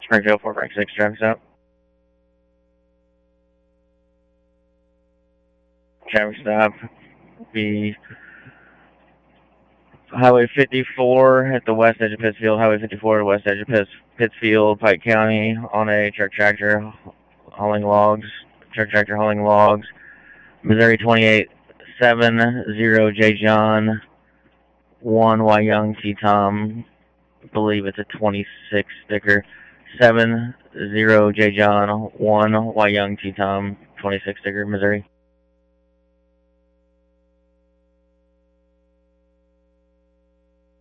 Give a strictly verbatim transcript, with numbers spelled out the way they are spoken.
Springfield four Frank six, traffic stop. Traffic stop. Be Highway fifty-four at the west edge of Pittsfield, Highway fifty-four at the west edge of Pitts, Pittsfield, Pike County, on a truck tractor hauling logs. Truck tractor hauling logs. Missouri twenty-eight seven zero J John one Y Young T Tom. I believe it's a twenty-six sticker. seven zero J John one Y Young T Tom twenty-six sticker, Missouri.